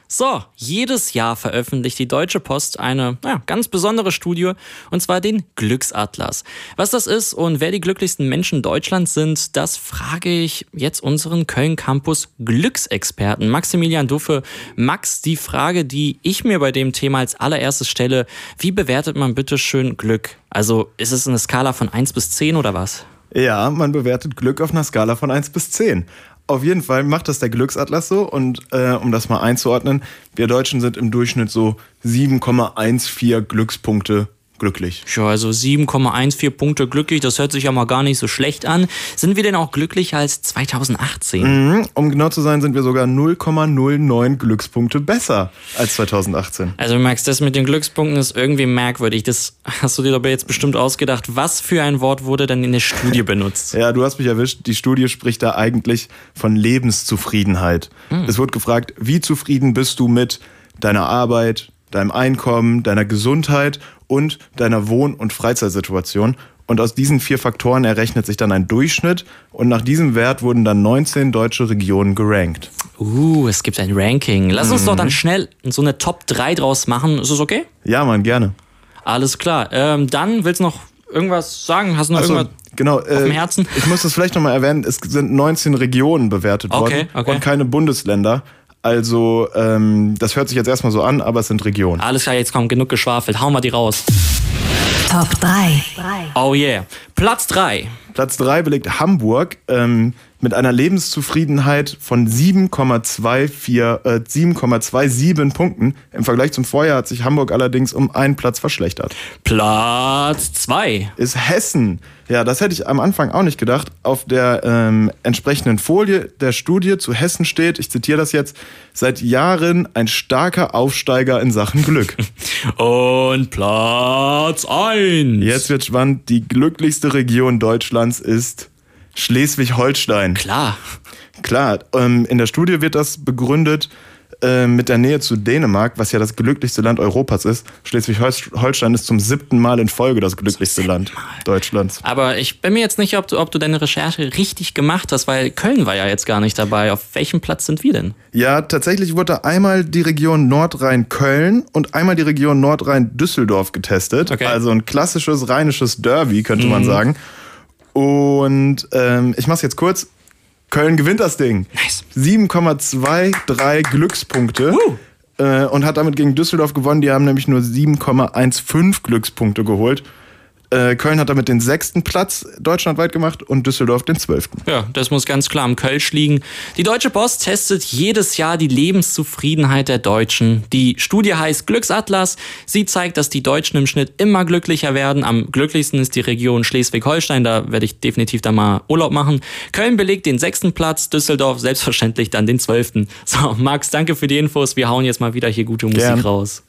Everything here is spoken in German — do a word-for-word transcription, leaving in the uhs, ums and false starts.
So, jedes Jahr veröffentlicht die Deutsche Post eine ja, ganz besondere Studie, und zwar den Glücksatlas. Was das ist und wer die glücklichsten Menschen Deutschlands sind, das frage ich jetzt unseren Köln-Campus Glücksexperten Maximilian Duffe. Max, die Frage, die ich mir bei dem Thema als allererstes stelle: Wie bewertet man bitte schön Glück? Also ist es eine Skala von eins bis zehn oder was? Ja, man bewertet Glück auf einer Skala von eins bis zehn. Auf jeden Fall macht das der Glücksatlas so, und äh, um das mal einzuordnen, wir Deutschen sind im Durchschnitt so sieben Komma vierzehn Glückspunkte glücklich. Ja, also sieben Komma vierzehn Punkte glücklich, das hört sich ja mal gar nicht so schlecht an. Sind wir denn auch glücklicher als zweitausendachtzehn? Mhm, um genau zu sein, sind wir sogar null Komma null neun Glückspunkte besser als zweitausendachtzehn. Also Max, das mit den Glückspunkten ist irgendwie merkwürdig. Das hast du dir aber jetzt bestimmt ausgedacht. Was für ein Wort wurde denn in der Studie benutzt? Ja, du hast mich erwischt. Die Studie spricht da eigentlich von Lebenszufriedenheit. Hm. Es wird gefragt, wie zufrieden bist du mit deiner Arbeit, deinem Einkommen, deiner Gesundheit und deiner Wohn- und Freizeitsituation. Und aus diesen vier Faktoren errechnet sich dann ein Durchschnitt. Und nach diesem Wert wurden dann neunzehn deutsche Regionen gerankt. Uh, es gibt ein Ranking. Lass uns mhm. doch dann schnell so eine Top drei draus machen. Ist das okay? Ja, Mann, gerne. Alles klar. Ähm, dann willst du noch irgendwas sagen? Hast du noch also, irgendwas genau, auf dem Herzen? Äh, ich muss das vielleicht nochmal erwähnen. Es sind neunzehn Regionen bewertet okay, worden okay. und keine Bundesländer. Also, ähm, das hört sich jetzt erstmal so an, aber es sind Regionen. Alles klar, jetzt kommt genug geschwafelt. Hauen wir die raus. Top drei. Oh yeah. Platz drei. Platz drei belegt Hamburg ähm, mit einer Lebenszufriedenheit von sieben Komma siebenundzwanzig Punkten. Im Vergleich zum Vorjahr hat sich Hamburg allerdings um einen Platz verschlechtert. Platz zwei. Ist Hessen. Ja, das hätte ich am Anfang auch nicht gedacht. Auf der ähm, entsprechenden Folie der Studie zu Hessen steht, ich zitiere das jetzt, seit Jahren ein starker Aufsteiger in Sachen Glück. Und Platz eins. Jetzt wird spannend. Die glücklichste Region Deutschlands ist Schleswig-Holstein. Klar. Klar, ähm, in der Studie wird das begründet äh, mit der Nähe zu Dänemark, was ja das glücklichste Land Europas ist. Schleswig-Holstein ist zum siebten Mal in Folge das glücklichste Land Deutschlands. Aber ich bin mir jetzt nicht, ob du, ob du deine Recherche richtig gemacht hast, weil Köln war ja jetzt gar nicht dabei. Auf welchem Platz sind wir denn? Ja, tatsächlich wurde einmal die Region Nordrhein-Köln und einmal die Region Nordrhein-Düsseldorf getestet. Okay. Also ein klassisches rheinisches Derby, könnte mhm. man sagen. Und ähm, ich mach's jetzt kurz. Köln gewinnt das Ding. Nice. sieben Komma dreiundzwanzig Glückspunkte. Uh. Äh, und hat damit gegen Düsseldorf gewonnen. Die haben nämlich nur sieben Komma fünfzehn Glückspunkte geholt. Äh, Köln hat damit den sechsten Platz deutschlandweit gemacht und Düsseldorf den zwölften. Ja, das muss ganz klar am Kölsch liegen. Die Deutsche Post testet jedes Jahr die Lebenszufriedenheit der Deutschen. Die Studie heißt Glücksatlas. Sie zeigt, dass die Deutschen im Schnitt immer glücklicher werden. Am glücklichsten ist die Region Schleswig-Holstein. Da werde ich definitiv da mal Urlaub machen. Köln belegt den sechsten Platz, Düsseldorf selbstverständlich dann den zwölften. So, Max, danke für die Infos. Wir hauen jetzt mal wieder hier gute Musik Gern. raus.